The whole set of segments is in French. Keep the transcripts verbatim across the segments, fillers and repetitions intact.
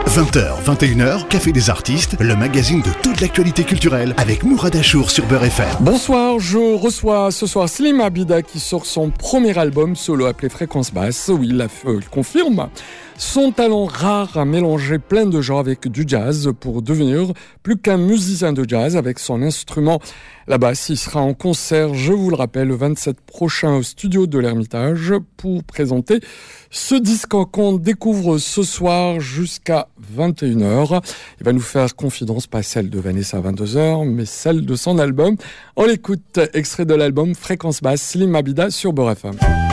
vingt heures, vingt et une heures, Café des artistes, le magazine de toute l'actualité culturelle avec Mourad Achour sur Beurre F M. Bonsoir, je reçois ce soir Slim Abida qui sort son premier album solo appelé Fréquence Basse, où il, a, euh, il confirme son talent rare à mélanger plein de genres avec du jazz pour devenir plus qu'un musicien de jazz avec son instrument, la basse. Il sera en concert, je vous le rappelle, le vingt-sept prochain au studio de l'Ermitage pour présenter ce disque qu'on découvre ce soir jusqu'à vingt et une heures. Il va nous faire confidence, pas celle de Vanessa à vingt-deux heures, mais celle de son album. On l'écoute, extrait de l'album Fréquence Basse, Slim Abida sur Beurre F M.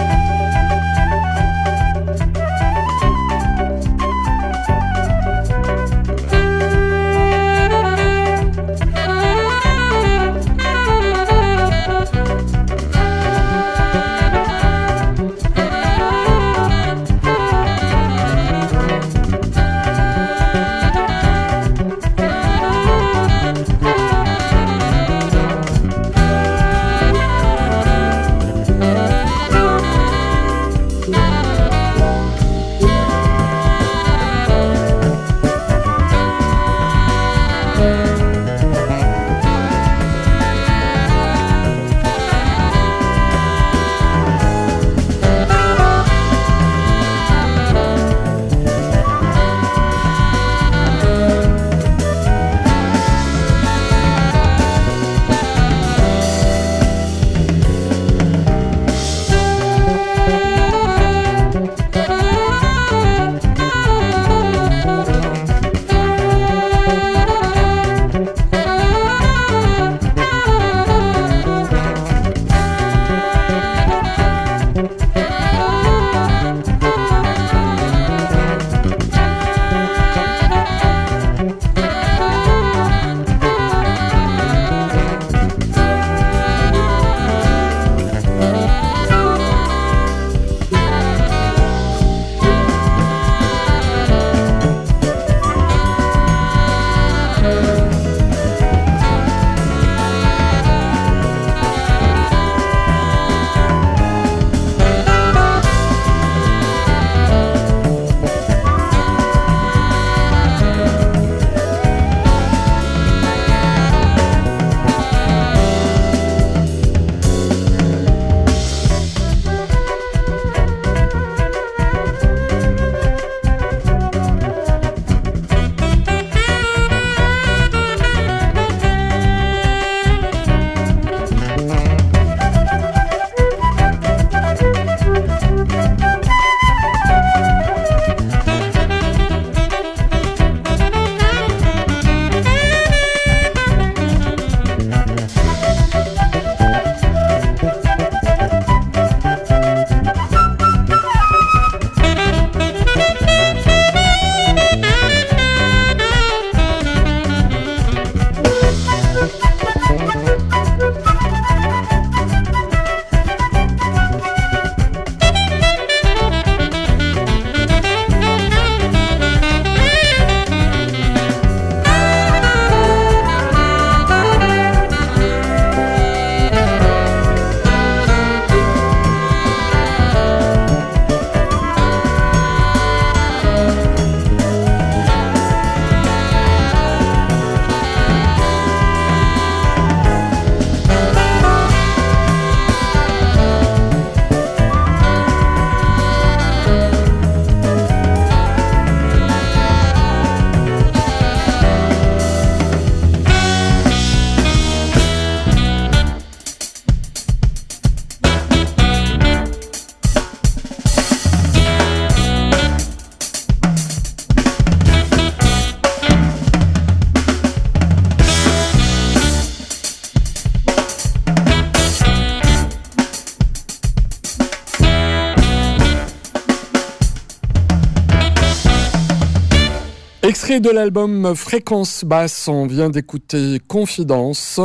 Extrait de l'album Fréquence Basse, on vient d'écouter Confidence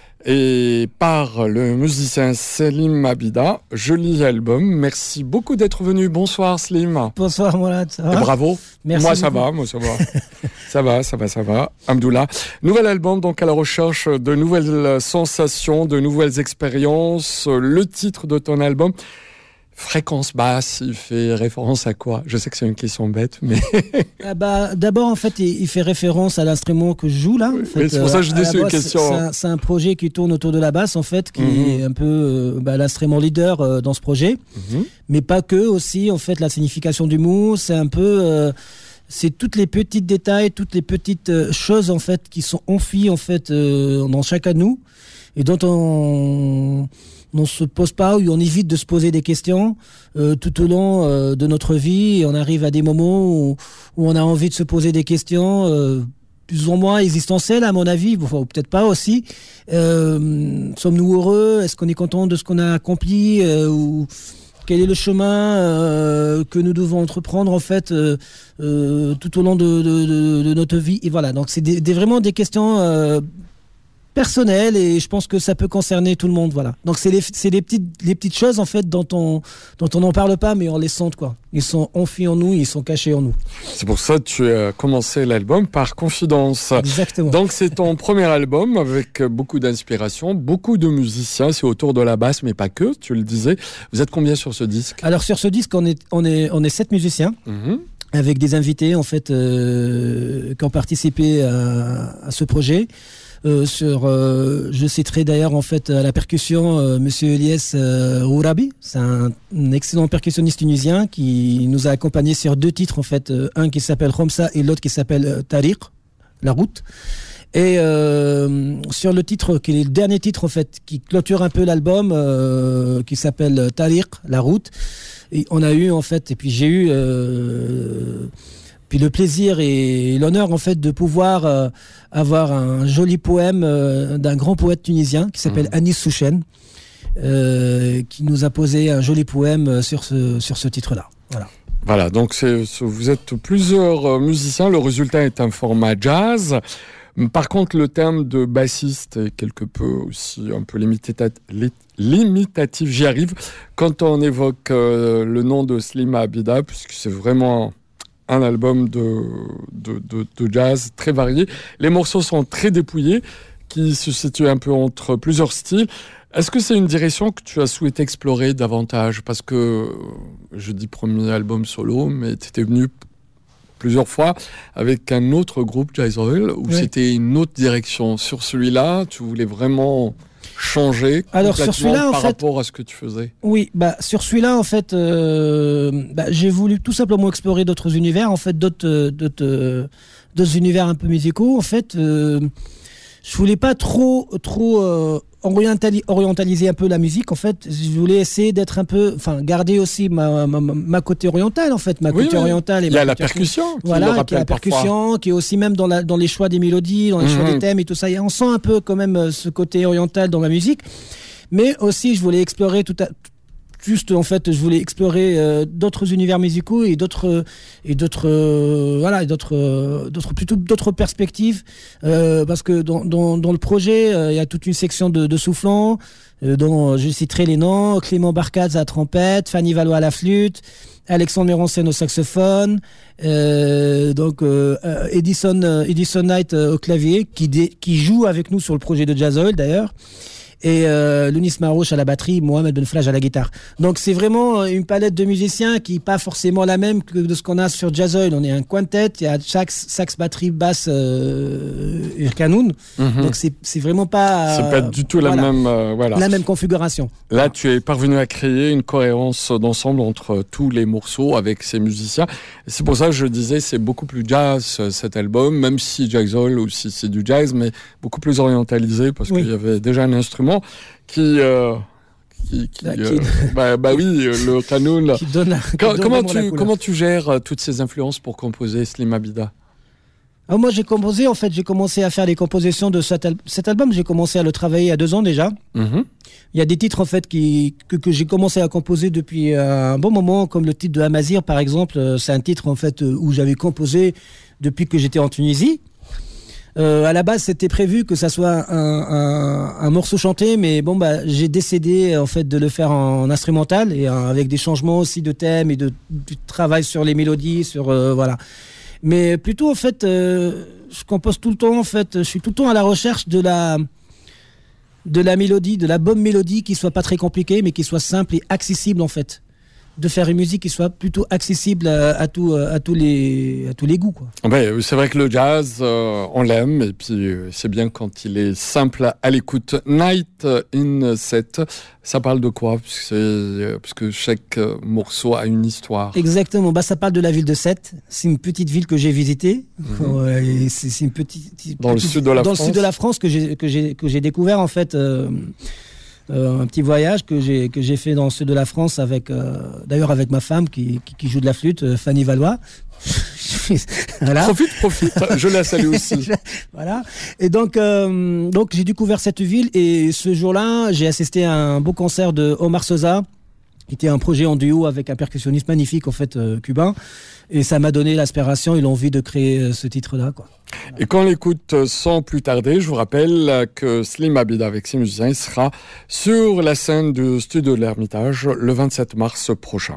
et par le musicien Slim Abida. Joli album, merci beaucoup d'être venu. Bonsoir Slim. Bonsoir Mourad, ça va ? Et bravo. Merci moi beaucoup. ça va, moi ça va. ça va, ça va, ça va. Hamdoullah. Nouvel album donc à la recherche de nouvelles sensations, de nouvelles expériences. Le titre de ton album Fréquence basse, il fait référence à quoi? Je sais que c'est une question bête, mais... ah bah, d'abord, en fait, il, il fait référence à l'instrument que je joue, là. Oui, en fait, c'est pour ça que je dis c'est une question. C'est un, c'est un projet qui tourne autour de la basse, en fait, qui mm-hmm. est un peu euh, bah, l'instrument leader euh, dans ce projet. Mm-hmm. Mais pas que, aussi, en fait, la signification du mot, c'est un peu... Euh, c'est toutes les petits détails, toutes les petites euh, choses, en fait, qui sont enfuies, en fait, euh, dans chacun de nous, et dont on... on se pose pas ou on évite de se poser des questions euh, tout au long euh, de notre vie et on arrive à des moments où, où on a envie de se poser des questions euh, plus ou moins existentielles à mon avis, enfin, ou peut-être pas aussi. Euh, sommes-nous heureux? Est-ce qu'on est content de ce qu'on a accompli euh, ou quel est le chemin euh, que nous devons entreprendre en fait euh, euh, tout au long de, de, de, de notre vie? Et voilà, donc c'est des, des, vraiment des questions euh, personnel et je pense que ça peut concerner tout le monde, voilà. Donc c'est les c'est les petites les petites choses en fait dont on dont on n'en parle pas mais on les sent quoi. Ils sont enfuis en nous, ils sont cachés en nous. C'est pour ça que tu as commencé l'album par Confidence. Exactement. Donc c'est ton premier album avec beaucoup d'inspiration, beaucoup de musiciens, c'est autour de la basse mais pas que, tu le disais. Vous êtes combien sur ce disque? Alors sur ce disque, on est on est on est sept musiciens. Mm-hmm. Avec des invités en fait euh, qui ont participé à, à ce projet. Euh, sur, euh, je citerai d'ailleurs en fait à la percussion euh, Monsieur Elias euh, Ourabi, c'est un, un excellent percussionniste tunisien qui nous a accompagnés sur deux titres en fait, euh, un qui s'appelle Khomsa et l'autre qui s'appelle euh, Tariq, la route. Et euh, sur le titre qui est le dernier titre en fait qui clôture un peu l'album, euh, qui s'appelle Tariq, la route. Et on a eu en fait, et puis j'ai eu euh, puis le plaisir et l'honneur en fait de pouvoir euh, avoir un joli poème euh, d'un grand poète tunisien qui s'appelle mmh. Anis Souchen, euh, qui nous a posé un joli poème sur ce sur ce titre-là. Voilà. Voilà, donc c'est, vous êtes plusieurs musiciens. Le résultat est un format jazz. Par contre, le terme de bassiste est quelque peu aussi un peu limitatif. limitatif, j'y arrive, quand on évoque euh, le nom de Slim Abida, puisque c'est vraiment un album de, de, de, de jazz très varié. Les morceaux sont très dépouillés, qui se situent un peu entre plusieurs styles. Est-ce que c'est une direction que tu as souhaité explorer davantage? Parce que, je dis premier album solo, mais tu étais venu plusieurs fois avec un autre groupe, Jazzroll, où oui. c'était une autre direction. Sur celui-là, tu voulais vraiment changer Alors, sur celui-là, par en fait, rapport à ce que tu faisais? Oui, bah, sur celui-là, en fait, euh, bah, j'ai voulu tout simplement explorer d'autres univers, en fait, d'autres, d'autres, d'autres univers un peu musicaux. En fait, euh, je voulais pas trop, trop euh, orientali- orientaliser un peu la musique. En fait, je voulais essayer d'être un peu, enfin, garder aussi ma, ma, ma côté orientale, en fait, ma oui, côté oui. orientale. Et il y a ma la percussion, qui voilà, le qui est la percussion, parfois. qui est aussi même dans, la, dans les choix des mélodies, dans les mmh. choix des thèmes et tout ça. Et on sent un peu quand même ce côté oriental dans ma musique. Mais aussi, je voulais explorer tout à juste en fait, je voulais explorer euh, d'autres univers musicaux et d'autres et d'autres euh, voilà, et d'autres euh, d'autres plutôt d'autres perspectives euh, parce que dans dans dans le projet, euh, il y a toute une section de, de soufflants euh, dont je citerai les noms: Clément Barcaz à la trompette, Fanny Valois à la flûte, Alexandre Méroncène au saxophone, euh, donc euh, Edison euh, Edison Knight euh, au clavier qui dé, qui joue avec nous sur le projet de Jazzroll d'ailleurs. Et euh, Lounis Marouche à la batterie, Mohamed Benflaj à la guitare. Donc c'est vraiment une palette de musiciens qui n'est pas forcément la même que de ce qu'on a sur Jazzroll. On est un quintet, il y a sax, sax batterie, basse euh, et canoun. Mm-hmm. Donc c'est, c'est vraiment pas... C'est pas du tout voilà, la même euh, voilà. la même configuration. Là, tu es parvenu à créer une cohérence d'ensemble entre tous les morceaux avec ces musiciens. Et c'est pour ça que je disais, c'est beaucoup plus jazz cet album, même si Jazzroll aussi c'est du jazz, mais beaucoup plus orientalisé parce oui. qu'il y avait déjà un instrument qui, euh, qui, qui, là, qui... Euh, bah, bah oui, le canoun. Qui donne la, qui Quand, donne comment, tu, la comment tu gères toutes ces influences pour composer Slim Abida? Alors moi j'ai composé, en fait j'ai commencé à faire les compositions de cet, al- cet album, j'ai commencé à le travailler il y a deux ans déjà. Mm-hmm. Il y a des titres en fait qui, que, que j'ai commencé à composer depuis un bon moment, comme le titre de Amazir par exemple. C'est un titre en fait où j'avais composé depuis que j'étais en Tunisie. Euh, à la base, c'était prévu que ça soit un, un, un morceau chanté, mais bon, bah, j'ai décidé en fait de le faire en, en instrumental et euh, avec des changements aussi de thème et de, du travail sur les mélodies, sur euh, voilà. Mais plutôt en fait, euh, je compose tout le temps en fait, je suis tout le temps à la recherche de la de la mélodie, de la bonne mélodie qui soit pas très compliquée, mais qui soit simple et accessible en fait. de faire une musique qui soit plutôt accessible à, à, tout, à, tous, les, à tous les goûts, quoi. Ouais, c'est vrai que le jazz, euh, on l'aime, et puis euh, c'est bien quand il est simple à l'écoute. Night in Seth, ça parle de quoi? Parce que, euh, parce que chaque euh, morceau a une histoire. Exactement, bah, ça parle de la ville de Seth. C'est une petite ville que j'ai visitée. Mmh. Ouais, et c'est, c'est une petite, petite, dans le sud de la dans France. le sud de la France que j'ai, que j'ai, que j'ai découvert en fait. Euh, Euh, un petit voyage que j'ai que j'ai fait dans le sud de la France avec euh, d'ailleurs avec ma femme qui, qui, qui joue de la flûte, euh, Fanny Valois. Voilà. Profite, profite. Je la salue aussi. Voilà. Et donc euh, donc j'ai découvert cette ville et ce jour-là j'ai assisté à un beau concert de Omar Sosa, qui était un projet en duo avec un percussionniste magnifique en fait euh, cubain, et ça m'a donné l'inspiration et l'envie de créer euh, ce titre-là, quoi. Et quand on l'écoute sans plus tarder, je vous rappelle que Slim Abida avec ses musiciens sera sur la scène du studio de l'Ermitage le vingt-sept mars prochain.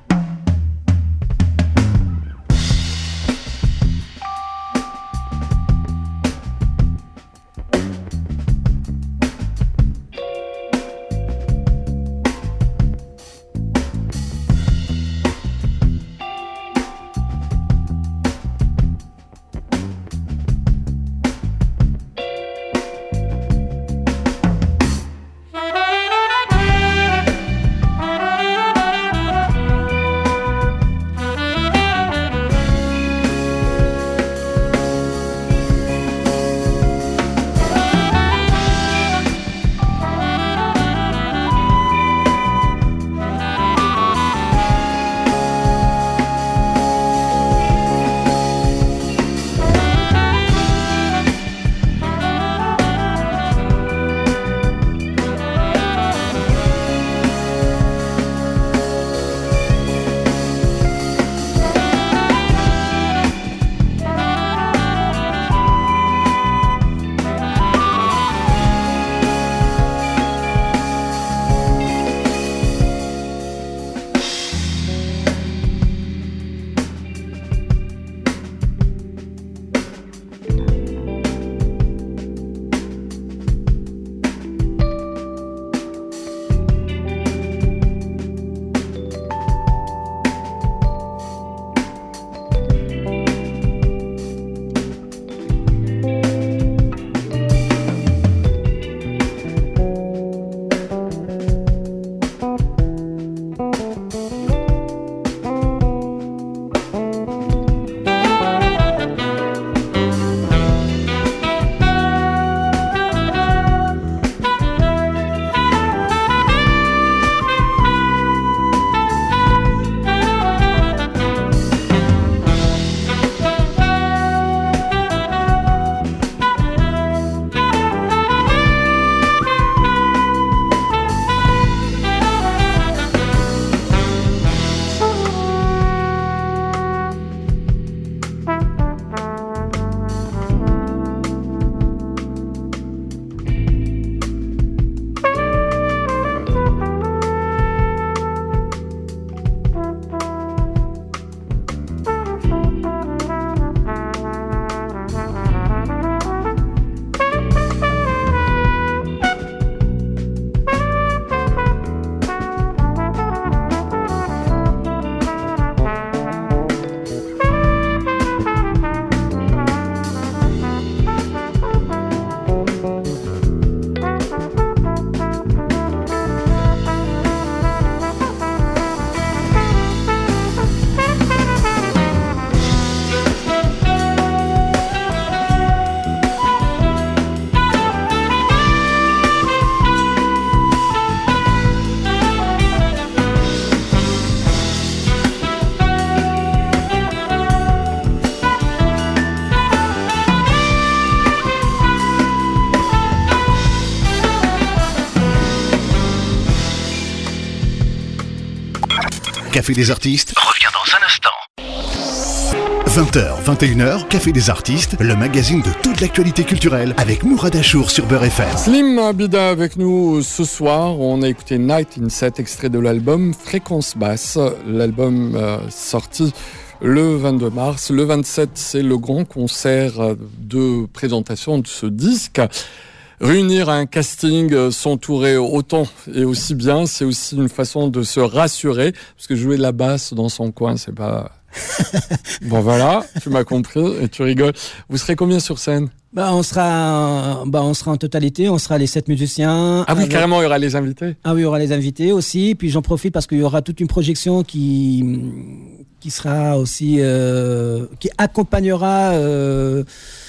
Café des artistes revient dans un instant. vingt heures, vingt et une heures, Café des artistes, le magazine de toute l'actualité culturelle avec Mourad Achour sur Beurre F M. Slim Abida avec nous ce soir. On a écouté Night in Seth, extrait de l'album Fréquence Basse. L'album euh, sorti le vingt-deux mars. Le vingt-sept, c'est le grand concert de présentation de ce disque. réunir un casting, s'entourer autant et aussi bien, c'est aussi une façon de se rassurer, parce que jouer de la basse dans son coin, c'est pas... Bon voilà, tu m'as compris et tu rigoles. Vous serez combien sur scène ? Bah, on sera, bah, on sera en totalité, on sera les sept musiciens. Ah oui, avec... carrément, il y aura les invités. Ah oui, il y aura les invités aussi. Puis j'en profite parce qu'il y aura toute une projection qui, qui sera aussi, euh, qui accompagnera euh,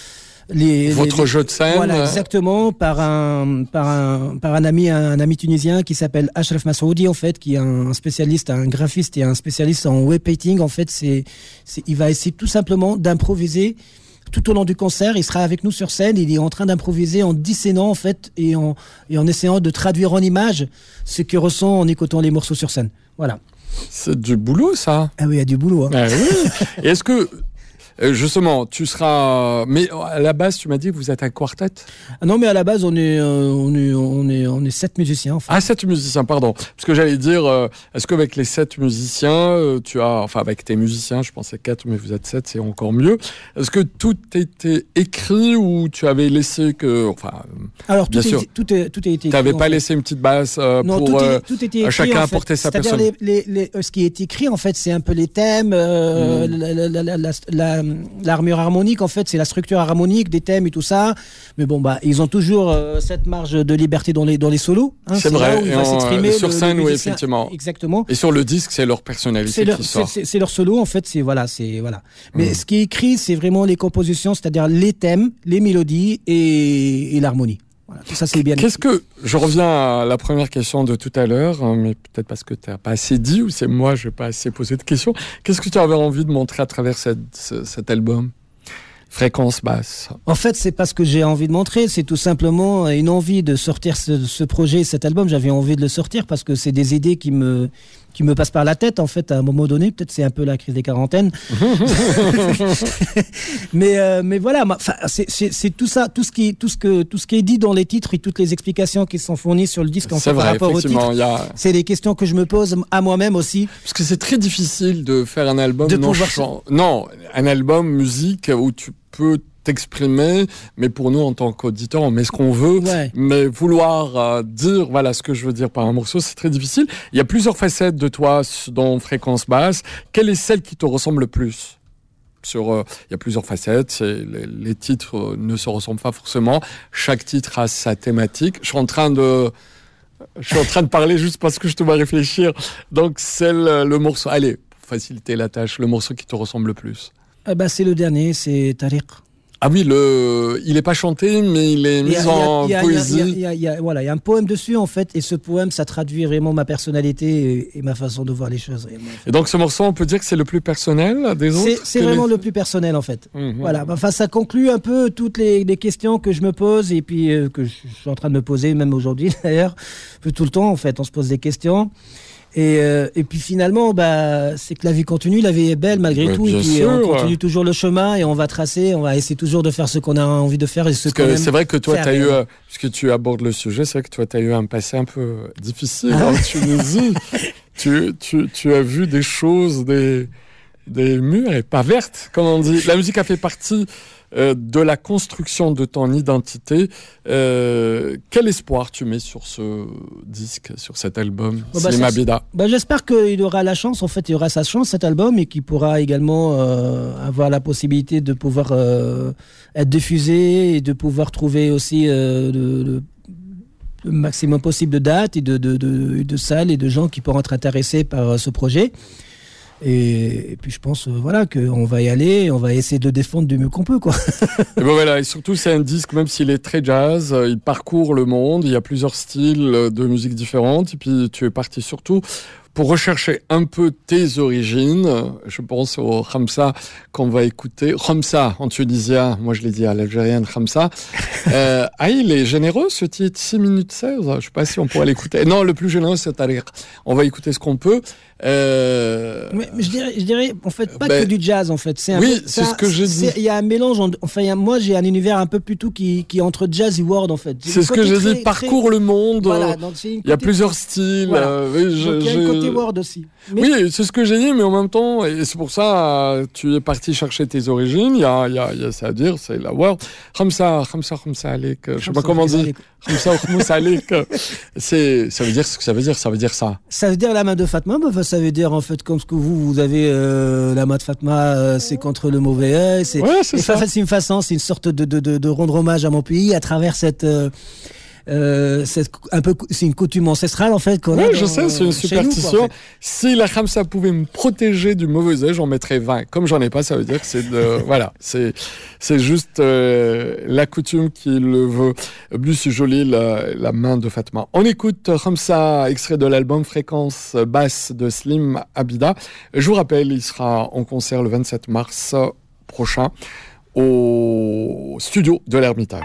les, votre les, jeu de scène. Voilà, exactement, par un, par un, par un ami, un ami tunisien qui s'appelle Ashraf Massoudi, en fait, qui est un spécialiste, un graphiste et un spécialiste en web painting. En fait, c'est, c'est, il va essayer tout simplement d'improviser tout au long du concert. Il sera avec nous sur scène. Il est en train d'improviser en dissénant, en fait, et en, et en essayant de traduire en images ce qu'il ressent en écoutant les morceaux sur scène. Voilà. C'est du boulot, ça. Ah oui, il y a du boulot. Hein. Ah oui. Et est-ce que, justement, tu seras... Mais à la base, tu m'as dit que vous êtes un quartet ? Ah non, mais à la base, on est, euh, on est, on est, on est sept musiciens. En fait. Ah, sept musiciens, pardon. Parce que j'allais dire, euh, est-ce qu'avec les sept musiciens, euh, tu as... Enfin, avec tes musiciens, je pensais quatre, mais vous êtes sept, c'est encore mieux. Est-ce que tout était écrit ou tu avais laissé que... Enfin, alors, bien tout, sûr, est, tout, est, tout est été écrit. Tu n'avais pas fait. laissé une petite basse euh, non, pour tout, est, euh, tout était écrit, chacun en fait. apporter sa C'est-à-dire personne. Les, les, les, ce qui est écrit, en fait, c'est un peu les thèmes, euh, mmh. la, la, la, la, la, l'armure harmonique, en fait, c'est la structure harmonique des thèmes et tout ça. Mais bon, bah, ils ont toujours euh, cette marge de liberté dans les, dans les solos. Hein, c'est, c'est vrai. Là où il va s'exprimer, sur le, scène, le oui, musicien. effectivement. Exactement. Et sur le disque, c'est leur personnalité c'est leur, qui sort. C'est, c'est, c'est leur solo, en fait. C'est, voilà, c'est, voilà. Mais mmh. ce qui est écrit, c'est vraiment les compositions, c'est-à-dire les thèmes, les mélodies et, et l'harmonie. Voilà, tout ça, c'est bien. Qu'est-ce que, je reviens à la première question de tout à l'heure, mais peut-être parce que tu n'as pas assez dit, ou c'est moi, je n'ai pas assez posé de questions. Qu'est-ce que tu avais envie de montrer à travers cette, ce, cet album ? Fréquence basse. En fait, c'est pas ce que j'ai envie de montrer, c'est tout simplement une envie de sortir ce, ce projet, cet album. J'avais envie de le sortir parce que c'est des idées qui me, qui me passent par la tête, en fait, à un moment donné. Peut-être c'est un peu la crise des quarantaines. mais, euh, mais voilà, c'est, c'est, c'est tout ça, tout ce qui, tout ce que, tout ce qui est dit dans les titres et toutes les explications qui sont fournies sur le disque en fait, vrai, par rapport au titre. Y a... C'est des questions que je me pose à moi-même aussi. Parce que c'est très difficile de faire un album de non pouvoir... chant. Non, un album musique où tu peux t'exprimer, mais pour nous en tant qu'auditeurs, on met ce qu'on veut, ouais. mais vouloir euh, dire voilà ce que je veux dire par un morceau, c'est très difficile. Il y a plusieurs facettes de toi dans Fréquence basse. Quelle est celle qui te ressemble le plus ? Sur, euh, il y a plusieurs facettes, c'est, les, les titres euh, ne se ressemblent pas forcément. Chaque titre a sa thématique. Je suis en train de Je suis en train de parler juste parce que je te vois réfléchir. Donc, c'est le, le morceau... Allez, pour faciliter la tâche, le morceau qui te ressemble le plus. Eh ben, c'est le dernier, c'est Tariq. Ah oui, le... il n'est pas chanté, mais il est mis a, en y a, poésie. Il y a, y a, voilà, il y a un poème dessus, en fait, et ce poème, ça traduit vraiment ma personnalité et, et ma façon de voir les choses. Et donc, ce morceau, on peut dire que c'est le plus personnel des autres ? C'est, c'est vraiment les... le plus personnel, en fait. Mmh, voilà. Enfin, ça conclut un peu toutes les, les questions que je me pose et puis euh, que je suis en train de me poser, même aujourd'hui, d'ailleurs. Tout le temps, en fait, on se pose des questions. Et, euh, et puis finalement, bah, c'est que la vie continue, la vie est belle malgré ouais, tout, et puis sûr, on continue ouais. toujours le chemin et on va tracer, on va essayer toujours de faire ce qu'on a envie de faire et ce qu'on aime. C'est vrai que toi, tu as eu, euh, puisque tu abordes le sujet, c'est vrai que toi, tu as eu un passé un peu difficile en Tunisie. tu, tu, tu as vu des choses, des, des murs et pas vertes, comme on dit. La musique a fait partie euh, de la construction de ton identité. Euh, quel espoir tu mets sur ce disque, sur cet album, oh bah, Slim Abida? Bah, j'espère qu'il aura la chance, en fait, il aura sa chance, cet album, et qu'il pourra également euh, avoir la possibilité de pouvoir euh, être diffusé et de pouvoir trouver aussi euh, le, le, le maximum possible de dates et de, de, de, de salles et de gens qui pourront être intéressés par euh, ce projet. Et, et puis je pense euh, voilà qu'on va y aller, on va essayer de défendre du mieux qu'on peut, quoi. Et ben voilà, et surtout c'est un disque, même s'il est très jazz, il parcourt le monde, il y a plusieurs styles de musique différentes, et puis tu es parti surtout pour rechercher un peu tes origines. Je pense au Khamsa qu'on va écouter. Khamsa en tunisien, moi je l'ai dit à l'algérienne Khamsa. Euh, ah, il est généreux ce titre, six minutes seize. Je ne sais pas si on pourrait l'écouter. Non, le plus généreux c'est Tariq. On va écouter ce qu'on peut. Euh... Mais, mais je dirais, je dirais, en fait, pas ben, que du jazz, en fait. C'est un oui, peu, c'est ça, ce que j'ai dit. Il y a un mélange. En, enfin, y a, moi, j'ai un univers un peu plutôt qui, qui est entre jazz et world, en fait. C'est ce que j'ai dit. Parcours très... le monde. Voilà, donc c'est il y a plusieurs styles. Voilà. Euh, oui, donc, il y a un côté Word aussi. Mais... Oui, c'est ce que j'ai dit, mais en même temps, et c'est pour ça, tu es parti chercher tes origines. Il y a, il y a, il y a ça à dire, c'est la Word. Khamsa, Khamsa, Khamsa Alik. Je sais pas comment dire. Khamsa ou Khamsa Alik. C'est, ça veut dire ce que ça veut dire. Ça veut dire ça. Ça veut dire la main de Fatma. Bah, ça veut dire en fait comme ce que vous, vous avez euh, la main de Fatma, euh, c'est contre le mauvais œil. C'est, ouais, c'est ça. C'est une façon, c'est une sorte de, de, de, de rendre hommage à mon pays à travers cette. Euh, Euh, c'est un peu, c'est une coutume ancestrale en fait. Qu'on oui, a je dans, sais, c'est une superstition. Nous, quoi, en fait. Si la Khamsa pouvait me protéger du mauvais œil, j'en mettrais vingt. Comme j'en ai pas, ça veut dire que c'est de, voilà, c'est, c'est juste euh, la coutume qui le veut. Plus si joli la, la main de Fatma. On écoute Khamsa, extrait de l'album Fréquence basse de Slim Abida. Je vous rappelle, il sera en concert le vingt-sept mars prochain au studio de l'Ermitage.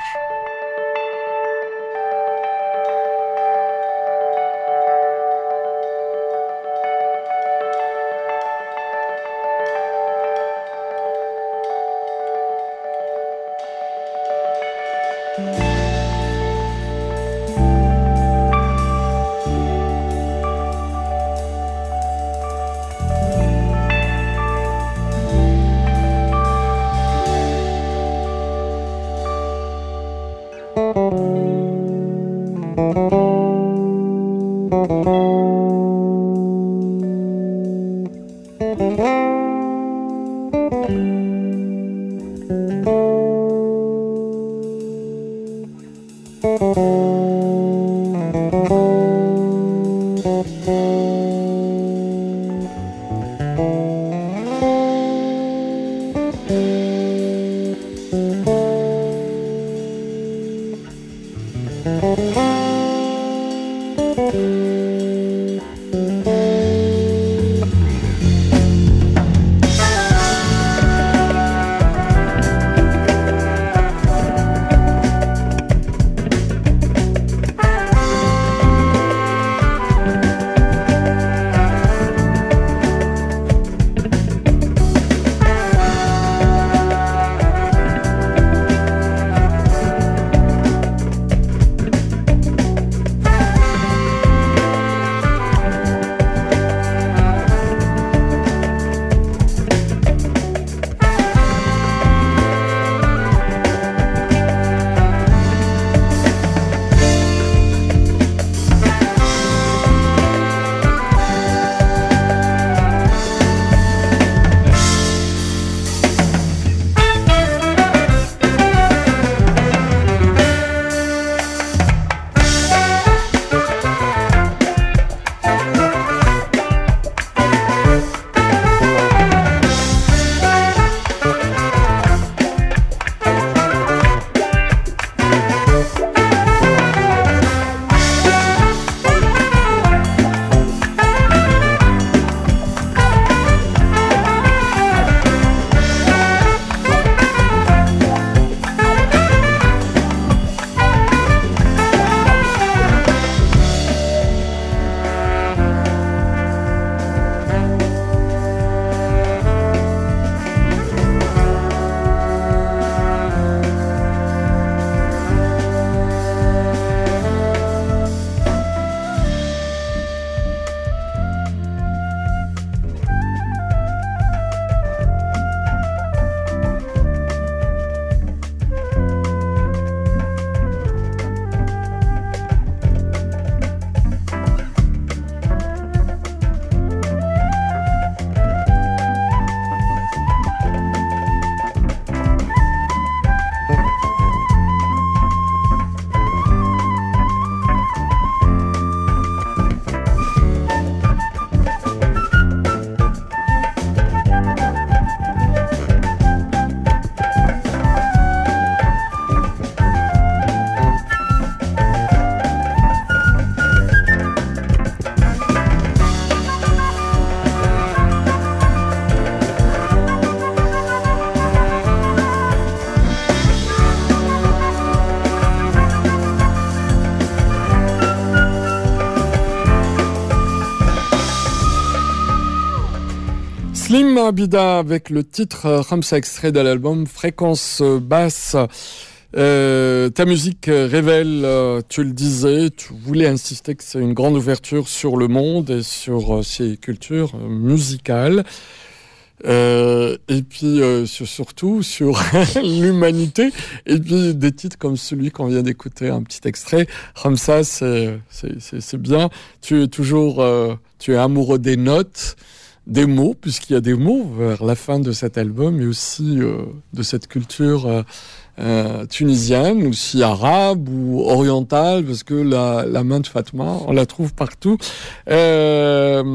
Slim Abida avec le titre Khamsa, extrait de l'album Fréquence basse. Euh, ta musique révèle, euh, tu le disais, tu voulais insister que c'est une grande ouverture sur le monde et sur euh, ses cultures euh, musicales. Euh, et puis euh, sur, surtout sur l'humanité. Et puis des titres comme celui qu'on vient d'écouter, un petit extrait. Comme ça, c'est, c'est, c'est, c'est bien. Tu es toujours euh, tu es amoureux des notes, des mots, puisqu'il y a des mots vers la fin de cet album, mais aussi euh, de cette culture euh, euh, tunisienne, aussi arabe ou orientale, parce que la, la main de Fatma, on la trouve partout. Euh,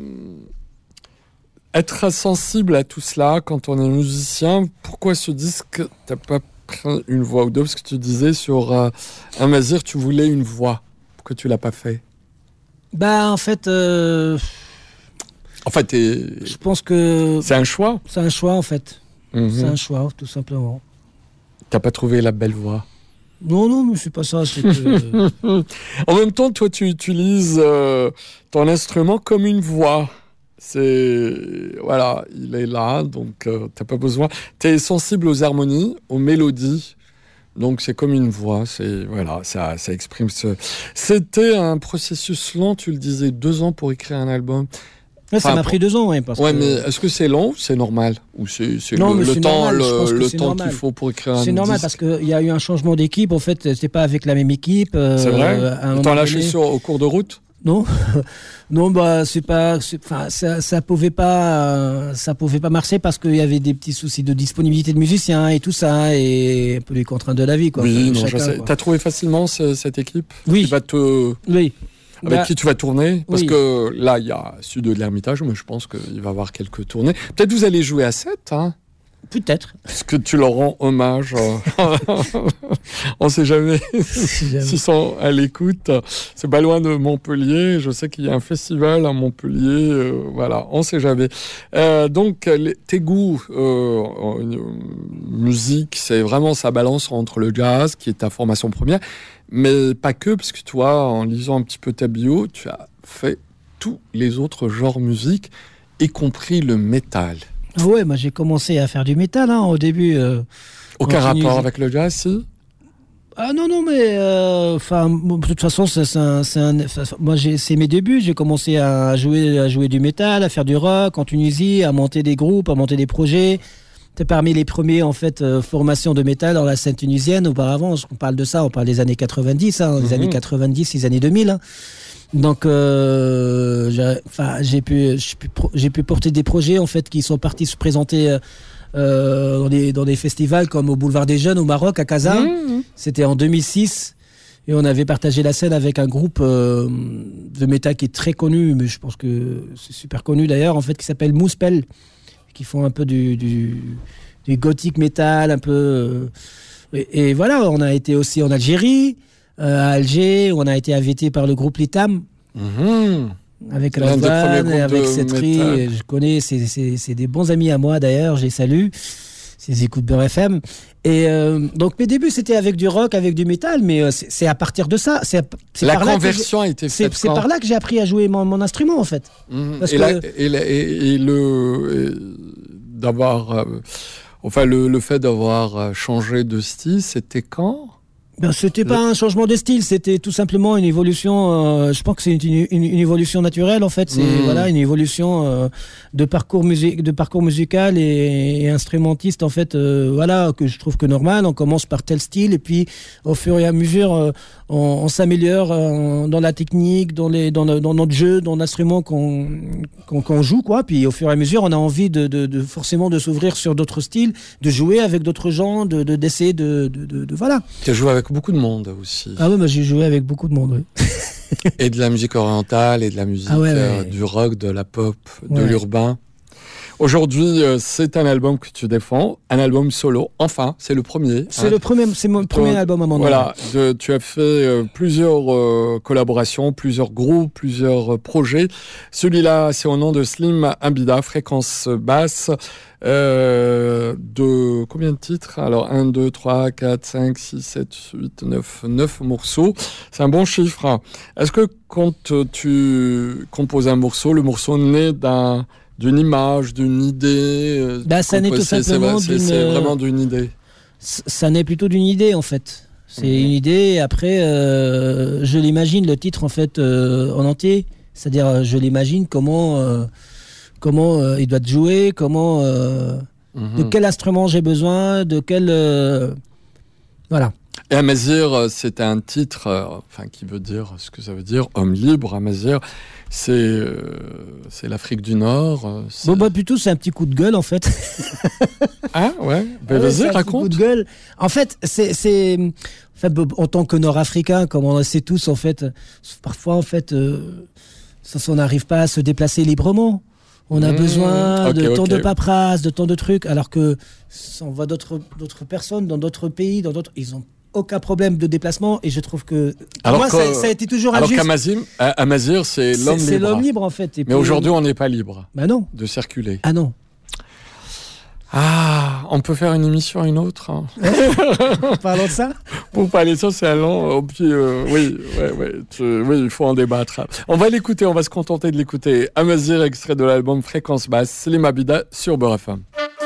être sensible à tout cela quand on est musicien, pourquoi ce disque, t'as pas pris une voix ou deux? Parce que tu disais sur euh, un Mazir, tu voulais une voix. Pourquoi tu l'as pas fait? Bah, en fait... Euh... En fait, je pense que... C'est un choix. C'est un choix, en fait. Mm-hmm. C'est un choix, tout simplement. T'as pas trouvé la belle voix? Non, non, mais c'est pas ça. C'est que... En même temps, toi, tu utilises euh, ton instrument comme une voix. C'est... Voilà, il est là, donc euh, t'as pas besoin... T'es sensible aux harmonies, aux mélodies. Donc c'est comme une voix, c'est voilà, ça, ça exprime ce... C'était un processus long, tu le disais, deux ans pour écrire un album. Ouais, ça enfin, m'a pris deux ans, ouais. Parce ouais, que... mais est-ce que c'est long ou c'est normal? Ou c'est, c'est non, le, mais le c'est temps, normal, le, le c'est temps normal. qu'il faut pour écrire un C'est disque. normal parce qu'il y a eu un changement d'équipe. En fait, c'était pas avec la même équipe. Euh, c'est vrai. T'en lâché donné... sur au cours de route? Non, non, bah c'est pas, enfin ça, ça pouvait pas, euh, ça pouvait pas marcher parce qu'il y avait des petits soucis de disponibilité de musiciens et tout ça et un peu les contraintes de la vie, quoi. Oui, enfin, non, chacun, je sais. quoi. T'as trouvé facilement ce, cette équipe? Oui. Qui va te... Oui. Avec bah, qui tu vas tourner? Parce oui. que là, il y a Studio de l'Ermitage, mais je pense qu'il va y avoir quelques tournées. Peut-être vous allez jouer à sept, hein? Peut-être. Est-ce que tu leur rends hommage? On ne sait jamais s'ils sont à l'écoute. C'est pas loin de Montpellier. Je sais qu'il y a un festival à Montpellier. Euh, voilà, on ne sait jamais. Euh, donc, les, tes goûts euh, en musique, c'est vraiment sa balance entre le jazz, qui est ta formation première, mais pas que, parce que toi, en lisant un petit peu ta bio, tu as fait tous les autres genres musique, y compris le métal. Ah ouais, moi j'ai commencé à faire du métal hein, au début. Euh, Aucun rapport avec le jazz, si? Ah non, non, mais enfin, euh, de toute façon, c'est, c'est un, c'est un, moi j'ai, c'est mes débuts. J'ai commencé à jouer, à jouer du métal, à faire du rock en Tunisie, à monter des groupes, à monter des projets. C'était parmi les premiers en fait euh, formations de métal dans la scène tunisienne. Auparavant, on parle de ça, on parle des années quatre-vingt-dix, hein, les mm-hmm. années quatre-vingt-dix, les années deux mille. Hein. Donc, euh, j'ai, enfin, j'ai pu, j'ai pu, j'ai pu porter des projets en fait qui sont partis se présenter euh, dans des dans des festivals comme au Boulevard des Jeunes au Maroc à Casa. Mmh. C'était en deux mille six et on avait partagé la scène avec un groupe euh, de métal qui est très connu, mais je pense que c'est super connu d'ailleurs en fait, qui s'appelle Mouspel, qui font un peu du du, du gothic metal, un peu. Euh, et, et voilà, on a été aussi en Algérie. Euh, à Alger, on a été invité par le groupe Litam, mmh. avec Razvan et avec Setri. Je connais, c'est, c'est, c'est des bons amis à moi d'ailleurs, je les salue. Ils écoutent Beurre F M. Et euh, donc mes débuts c'était avec du rock, avec du métal, mais euh, c'est, c'est à partir de ça. C'est, c'est la par conversion là a été c'est, faite. C'est par là que j'ai appris à jouer mon, mon instrument en fait. Mmh. Parce et, que... la, et, la, et, et le et d'avoir, euh, enfin le, le fait d'avoir changé de style, c'était quand? Ben, c'était pas un changement de style, c'était tout simplement une évolution. Euh, je pense que c'est une, une, une évolution naturelle en fait. C'est mmh. voilà une évolution euh, de parcours musique, de parcours musical et, et instrumentiste en fait. Euh, voilà que je trouve que normal. On commence par tel style et puis au fur et à mesure euh, on, on s'améliore euh, dans la technique, dans les, dans, le, dans notre jeu, dans l'instrument qu'on, qu'on, qu'on joue quoi. Puis au fur et à mesure on a envie de, de, de forcément de s'ouvrir sur d'autres styles, de jouer avec d'autres gens, de, de d'essayer de, de, de, de voilà. Tu as joué avec beaucoup de monde aussi. Ah ouais, bah j'ai joué avec beaucoup de monde, oui. Et de la musique orientale, et de la musique, ah ouais, euh, ouais. du rock, de la pop, de ouais. l'urbain. Aujourd'hui, euh, c'est un album que tu défends, un album solo. Enfin, c'est le premier. C'est hein. le premier, c'est mon premier Donc, album à mon nom. Voilà, de, tu as fait euh, plusieurs euh, collaborations, plusieurs groupes, plusieurs euh, projets. Celui-là, c'est au nom de Slim Abida, fréquence basse. Euh, de combien de titres? Alors un, deux, trois, quatre, cinq, six, sept, huit, neuf, neuf morceaux. C'est un bon chiffre. Est-ce que quand tu composes un morceau, le morceau naît d'un, d'une image, d'une idée? Bah, ça naît tout simplement c'est, d'une... c'est vraiment d'une idée. ça naît plutôt d'une idée en fait. C'est mmh. une idée. Après, euh, je l'imagine le titre en fait euh, en entier. C'est-à-dire, je l'imagine comment euh, comment euh, il doit jouer, comment euh, mmh. de quel instrument j'ai besoin, de quel euh, voilà. Et Amazir, c'est un titre, euh, enfin qui veut dire ce que ça veut dire, homme libre. Amazir, c'est euh, c'est l'Afrique du Nord. C'est... Bon bah plutôt c'est un petit coup de gueule en fait. Ah ouais. Ben, ouais vas-y, raconte. Un coup de gueule. En fait, c'est c'est en fait en tant que Nord-Africain, comme on le sait tous en fait, parfois en fait, euh, ça, on n'arrive pas à se déplacer librement. On a mmh, besoin okay, de okay. tant de paperasse, de tant de trucs, alors que on voit d'autres d'autres personnes dans d'autres pays, dans d'autres, ils ont aucun problème de déplacement et je trouve que pour moi ça, ça a été toujours alors injuste. Alors qu'Amazir c'est l'homme c'est, libre. C'est l'homme libre en fait. Et mais puis, aujourd'hui on n'est pas libre. Bah non. De circuler. Ah non. Ah, on peut faire une émission une autre. Hein. Parlons de ça. Pour parler de ça, c'est un long. Puis euh, oui, ouais, ouais, tu, oui, il faut en débattre. On va l'écouter, on va se contenter de l'écouter. Amazir, extrait de l'album Fréquence Basse, Slim Abida sur Beurre F M.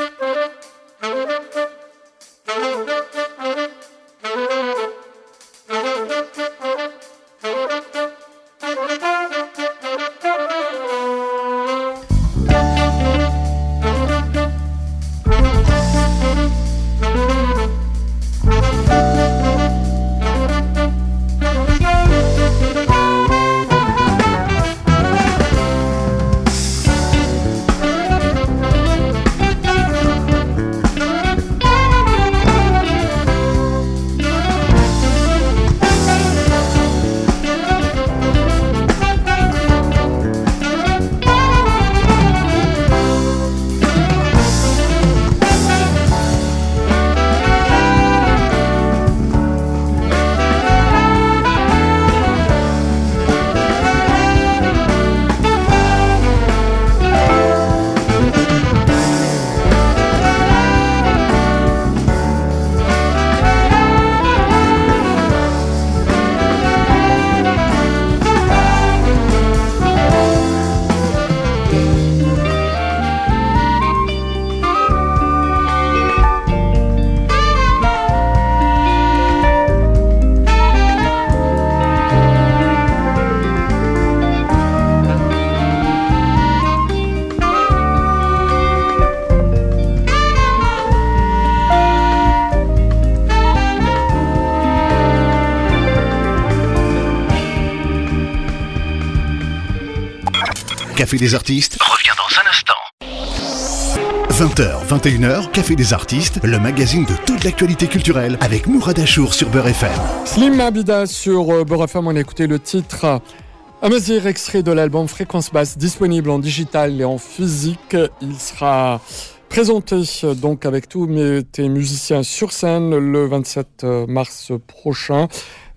Café des artistes revient dans un instant. vingt heures, vingt et une heures, Café des artistes, le magazine de toute l'actualité culturelle avec Mourad Achour sur Beurre F M. Slim Abida sur Beurre F M, on a écouté le titre Amazir, extrait de l'album Fréquence Basse, disponible en digital et en physique. Il sera présenté donc avec tous mes, tes musiciens sur scène le vingt-sept mars prochain.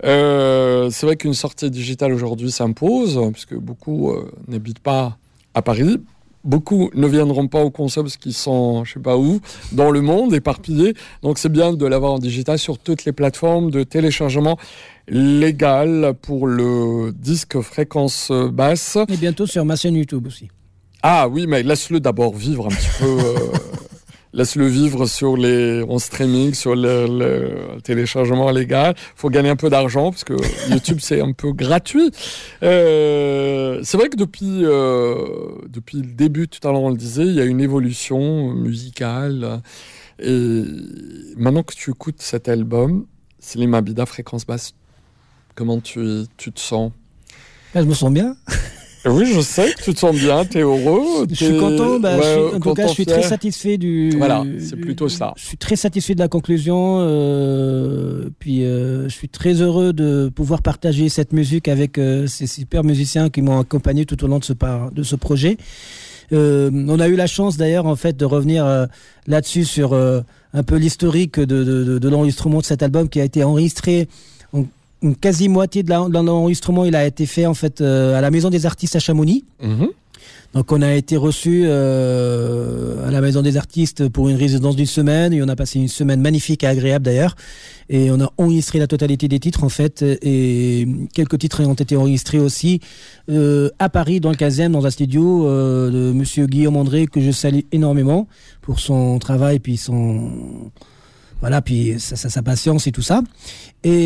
Euh, c'est vrai qu'une sortie digitale aujourd'hui s'impose, puisque beaucoup euh, n'habitent pas à Paris. Beaucoup ne viendront pas au concert parce qu'ils sont, je sais pas où, dans le monde, éparpillés. Donc c'est bien de l'avoir en digital sur toutes les plateformes de téléchargement légal pour le disque Fréquence Basse. Et bientôt sur ma chaîne YouTube aussi. Ah oui, mais laisse-le d'abord vivre un petit peu... Euh... Laisse-le vivre sur les, en streaming, sur le, le téléchargement légal. Faut gagner un peu d'argent parce que YouTube c'est un peu gratuit. Euh, c'est vrai que depuis euh, depuis le début, tout à l'heure on le disait, il y a une évolution musicale. Et maintenant que tu écoutes cet album, Slim Abida, Fréquence Basse, comment tu tu te sens? Là, je me sens bien. Oui, je sais que tu te sens bien, t'es heureux. T'es... Je suis content, bah, ouais, je suis, en content, tout cas, je suis fier. très satisfait du... Voilà, c'est plutôt ça. Je suis très satisfait de la conclusion, euh, puis euh, je suis très heureux de pouvoir partager cette musique avec euh, ces super musiciens qui m'ont accompagné tout au long de ce, par, de ce projet. Euh, on a eu la chance d'ailleurs, en fait, de revenir euh, là-dessus sur euh, un peu l'historique de, de, de, de l'enregistrement de cet album qui a été enregistré... En, une quasi-moitié de, la, de l'enregistrement, il a été fait en fait euh, à la Maison des Artistes à Chamonix. Mmh. Donc on a été reçus euh, à la Maison des Artistes pour une résidence d'une semaine et on a passé une semaine magnifique et agréable d'ailleurs. Et on a enregistré la totalité des titres en fait et quelques titres ont été enregistrés aussi euh, à Paris dans le quinzième dans un studio euh, de Monsieur Guillaume André que je salue énormément pour son travail puis son... Voilà, puis sa, sa, sa patience et tout ça. Et,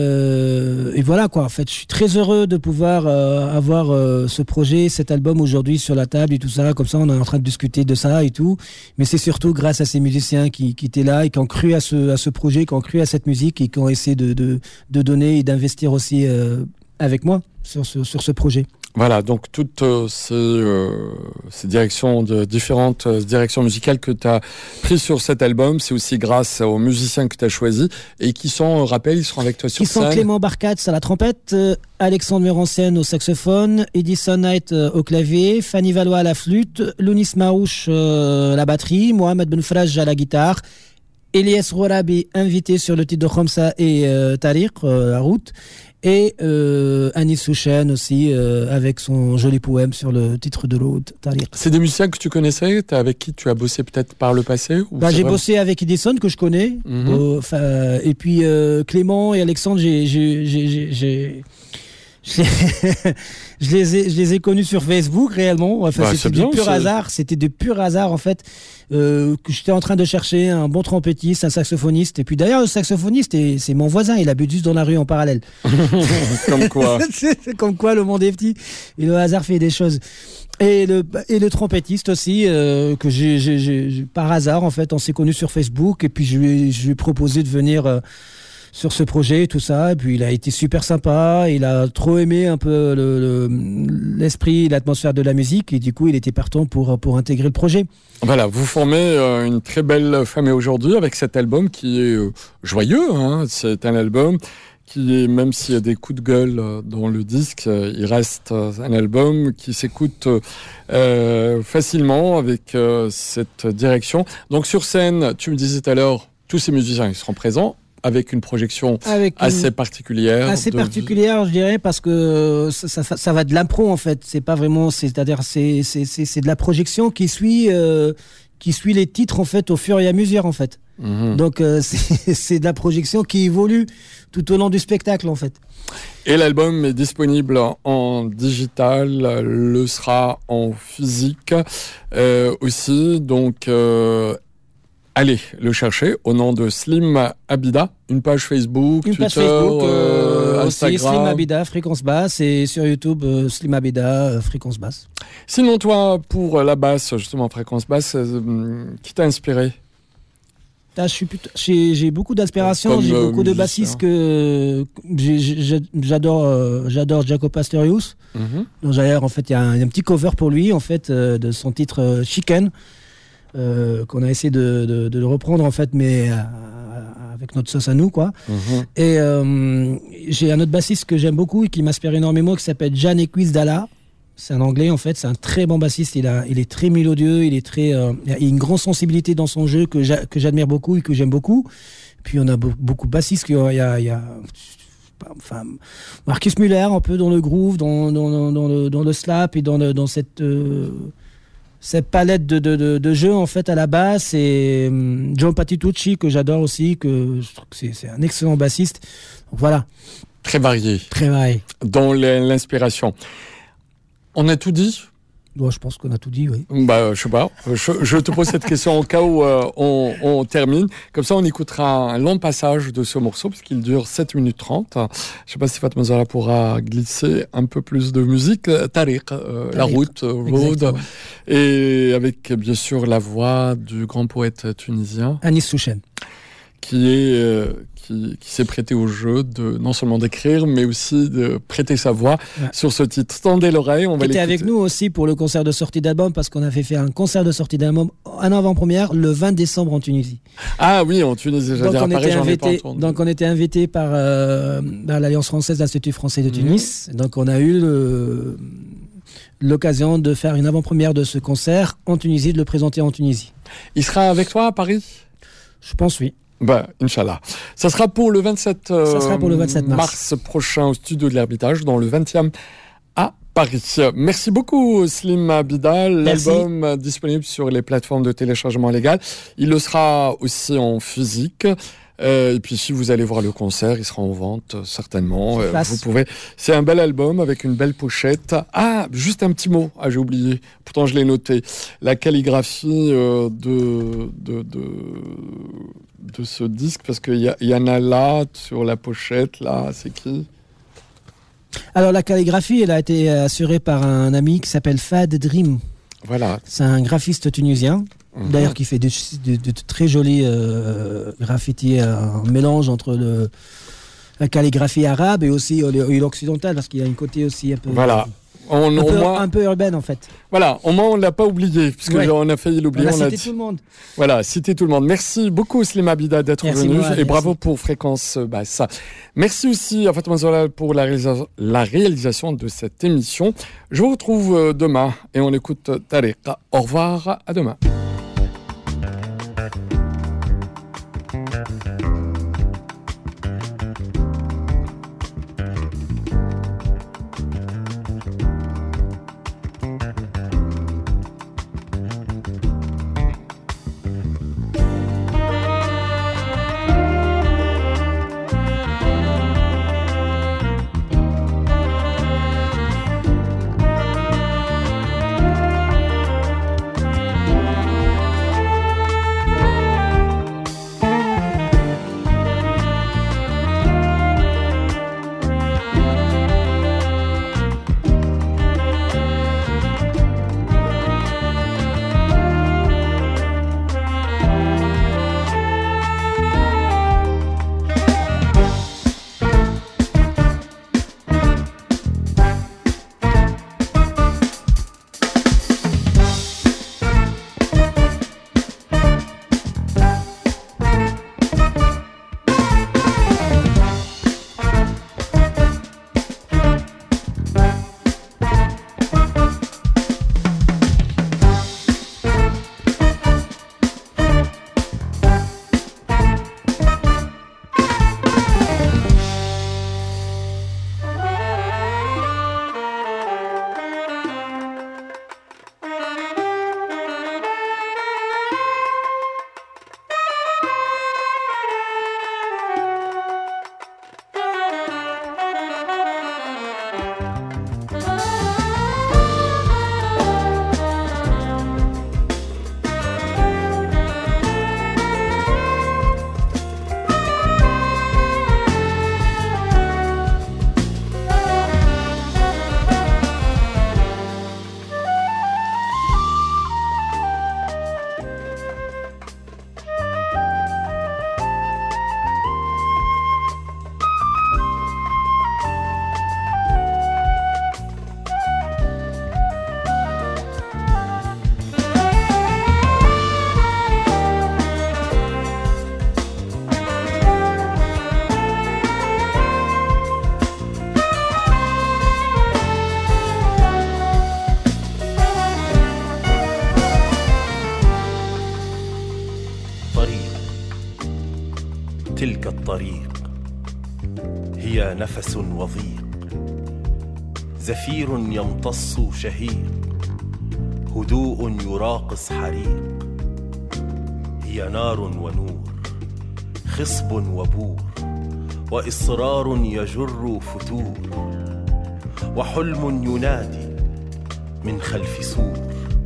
euh, et voilà quoi. En fait, je suis très heureux de pouvoir euh, avoir euh, ce projet, cet album aujourd'hui sur la table et tout ça. Comme ça, on est en train de discuter de ça et tout. Mais c'est surtout grâce à ces musiciens qui, qui étaient là et qui ont cru à ce, à ce projet, qui ont cru à cette musique et qui ont essayé de, de, de donner et d'investir aussi euh, avec moi sur ce, sur ce projet. Voilà, donc toutes euh, ces, euh, ces directions, de, différentes euh, directions musicales que tu as prises sur cet album, c'est aussi grâce aux musiciens que tu as choisis et qui sont, euh, rappel, ils seront avec toi sur qui scène. Qui sont Clément Barkatz à la trompette, euh, Alexandre Meurancène au saxophone, Edison Knight euh, au clavier, Fanny Valois à la flûte, Lounis Marouche euh, à la batterie, Mohamed Benfraj à la guitare, Elias Rorabi invité sur le titre de Khamsa et euh, Tariq, euh, la route, et euh, Anis Souchen aussi euh, avec son joli poème sur le titre de l'autre, Tariq. C'est des musiciens que tu connaissais, avec qui tu as bossé peut-être par le passé ou bah, J'ai vraiment... bossé avec Edison que je connais, mm-hmm. euh, et puis euh, Clément et Alexandre, j'ai... j'ai, j'ai, j'ai Je les, je, les ai, je les ai connus sur Facebook réellement. Enfin, bah, c'était du pur c'est... hasard. C'était de pur hasard en fait. Euh, que j'étais en train de chercher un bon trompettiste, un saxophoniste. Et puis d'ailleurs, le saxophoniste, est, c'est mon voisin. Il habite juste dans la rue en parallèle. Comme quoi. c'est, c'est comme quoi le monde est petit. Et le hasard fait des choses. Et le, et le trompettiste aussi, euh, que j'ai, j'ai, j'ai, par hasard en fait, on s'est connus sur Facebook. Et puis je lui ai, je lui ai proposé de venir. Euh, sur ce projet et tout ça, et puis il a été super sympa, il a trop aimé un peu le, le, l'esprit, l'atmosphère de la musique, et du coup il était partant pour, pour intégrer le projet. Voilà, vous formez euh, une très belle famille aujourd'hui avec cet album qui est euh, joyeux, hein. C'est un album qui est, même s'il y a des coups de gueule euh, dans le disque, euh, il reste euh, un album qui s'écoute euh, facilement avec euh, cette direction. Donc sur scène, tu me disais tout à l'heure, tous ces musiciens ils seront présents, avec une projection avec une assez particulière. Assez de... particulière, je dirais, parce que ça, ça, ça va de l'impro, en fait. C'est pas vraiment, c'est-à-dire, c'est, c'est, c'est, c'est de la projection qui suit, euh, qui suit les titres, en fait, au fur et à mesure, en fait. Mmh. Donc, euh, c'est, c'est de la projection qui évolue tout au long du spectacle, en fait. Et l'album est disponible en digital, le sera en physique euh, aussi, donc... Euh, allez le chercher au nom de Slim Abida, une page Facebook, une Twitter, page Facebook, euh, Instagram. Aussi Slim Abida, Fréquence Basse, et sur YouTube, euh, Slim Abida, euh, Fréquence Basse. Sinon, toi, pour la basse, justement, Fréquence Basse, euh, qui t'a inspiré ? Ah, je suis plutôt, j'ai, j'ai beaucoup d'inspiration, Comme, j'ai beaucoup euh, de bassistes que j'ai, j'ai, j'adore, euh, j'adore Jaco Pastorius. Mm-hmm. Donc, d'ailleurs, en fait, il y a un, un petit cover pour lui, en fait, euh, de son titre euh, Chicken. Euh, qu'on a essayé de, de, de le reprendre en fait, mais euh, avec notre sauce à nous, quoi. Mm-hmm. Et euh, j'ai un autre bassiste que j'aime beaucoup et qui m'inspire énormément, qui s'appelle Jan Equizdala. C'est un Anglais en fait, c'est un très bon bassiste. Il a, il est très mélodieux, il est très, euh, il a une grande sensibilité dans son jeu que, j'a, que j'admire beaucoup et que j'aime beaucoup. Puis on a be- beaucoup de bassistes. Il y a, il y a enfin, Marcus Muller un peu dans le groove, dans, dans, dans, dans, le, dans le slap et dans, le, dans cette euh, cette palette de, de, de, de jeux en fait à la basse, et um, John Patitucci que j'adore aussi, que je trouve que c'est, c'est un excellent bassiste. Donc, voilà. Très varié. Très varié. Dans l'inspiration. On a tout dit ? Ouais, je pense qu'on a tout dit, oui. Bah, je sais pas. Je, je te pose cette question au cas où euh, on, on termine. Comme ça, on écoutera un long passage de ce morceau, parce qu'il dure sept minutes trente. Je sais pas si Fatma Zahra pourra glisser un peu plus de musique. Tariq, euh, Tariq. La route, euh, road. Et avec, bien sûr, la voix du grand poète tunisien. Anis Souchen. Qui est... Euh, Qui, qui s'est prêté au jeu de non seulement d'écrire, mais aussi de prêter sa voix ouais. sur ce titre. Tendez l'oreille, on va l'écouter. Qui était avec nous aussi pour le concert de sortie d'album, parce qu'on avait fait un concert de sortie d'album en avant-première le vingt décembre en Tunisie. Ah oui, en Tunisie, j'allais dire à Paris, j'en ai pas entendu. Donc on était invité par, euh, par l'Alliance française, l'Institut français de Tunis. Mmh. Donc on a eu le, l'occasion de faire une avant-première de ce concert en Tunisie, de le présenter en Tunisie. Il sera avec toi à Paris ? Je pense oui. Ben, Inch'Allah. Ça sera pour le vingt-sept, euh, Ça sera pour le vingt-sept mars. mars prochain au studio de l'Ermitage, dans le vingtième à Paris. Merci beaucoup Slim Abida. L'album Merci. disponible sur les plateformes de téléchargement légal. Il le sera aussi en physique. Euh, et puis si vous allez voir le concert, il sera en vente certainement. Euh, vous pouvez. C'est un bel album avec une belle pochette. Ah, juste un petit mot. Ah, j'ai oublié. Pourtant je l'ai noté. La calligraphie euh, de, de de de ce disque, parce qu'il y, y en a là sur la pochette. Là, c'est qui? Alors la calligraphie, elle a été assurée par un ami qui s'appelle Fad Dream. Voilà. C'est un graphiste tunisien. Mmh. D'ailleurs, qui fait de, de, de très jolis euh, graffitis, un mélange entre le, la calligraphie arabe et aussi l'occidentale, parce qu'il y a une côté aussi un peu, voilà. on, un, peu moins, un peu urbaine en fait. Voilà, au moins on ne l'a pas oublié, puisque ouais. on a failli l'oublier. On a on cité a tout le monde. Voilà, cité tout le monde. Merci beaucoup Slim Abida d'être merci venu moi, et merci. Bravo pour Fréquence Basse. Merci aussi à Fatma Zola pour la, réalisa- la réalisation de cette émission. Je vous retrouve demain et on écoute Tariqa. Au revoir, à demain. تلك الطريق هي نفس وضيق، زفير يمتص شهيق، هدوء يراقص حريق. هي نار ونور، خصب وبور، وإصرار يجر فتور، وحلم ينادي من خلف سور.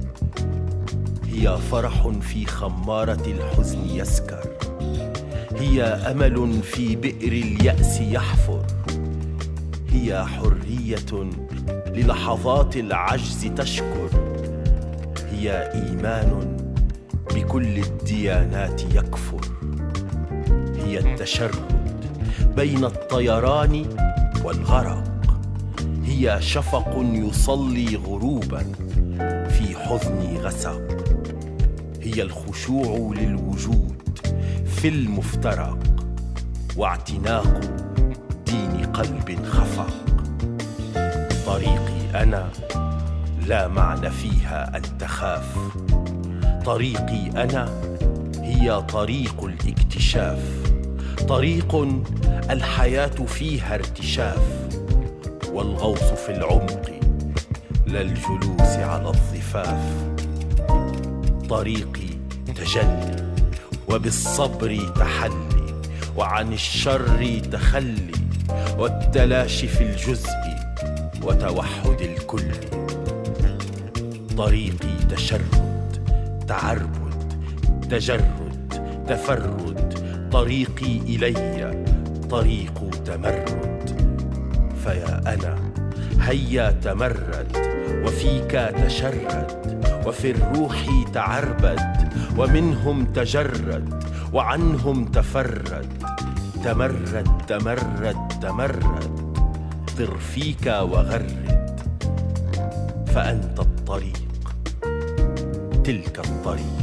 هي فرح في خمارة الحزن يسكر، هي أمل في بئر اليأس يحفر، هي حرية للحظات العجز تشكر، هي إيمان بكل الديانات يكفر، هي التشرد بين الطيران والغرق، هي شفق يصلي غروبا في حزن غسق، هي الخشوع للوجود في المفترق، واعتناق دين قلب خفق. طريقي أنا لا معنى فيها أن تخاف، طريقي أنا هي طريق الاكتشاف، طريق الحياة فيها ارتشاف، والغوص في العمق لا الجلوس على الضفاف. طريقي تجلي وبالصبر تحلي، وعن الشر تخلي، والتلاشي في الجزء وتوحد الكل. طريقي تشرد تعربد تجرد تفرد، طريقي إلي طريق تمرد. فيا أنا هيا تمرد، وفيك تشرد، وفي الروح تعربد، ومنهم تجرد وعنهم تفرد. تمرد تمرد تمرد، طر فيك وغرد، فأنت الطريق تلك الطريق.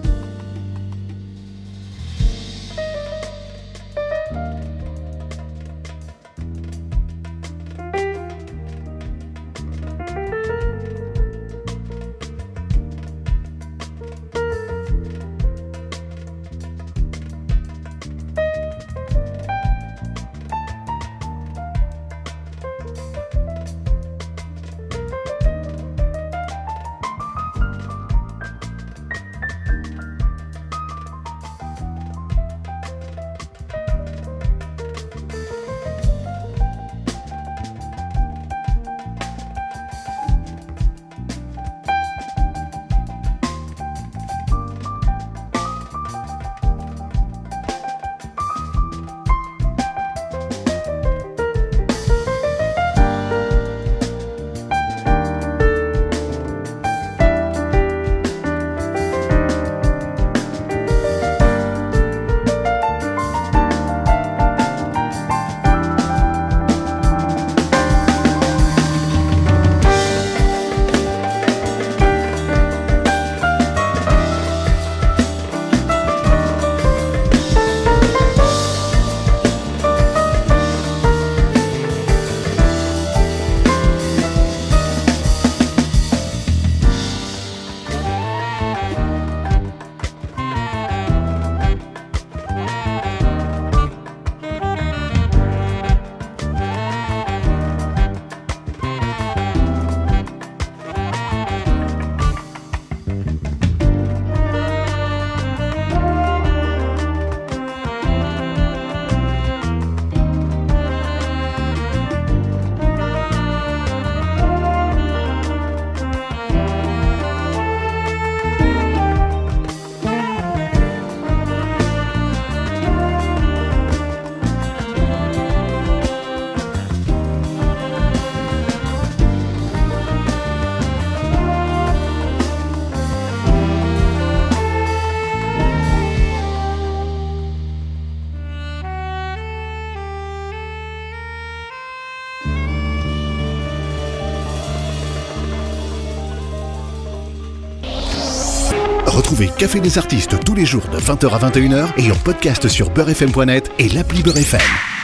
Retrouvez Café des artistes tous les jours de vingt heures à vingt et une heures et en podcast sur beurre f m point net et l'appli Beurre F M.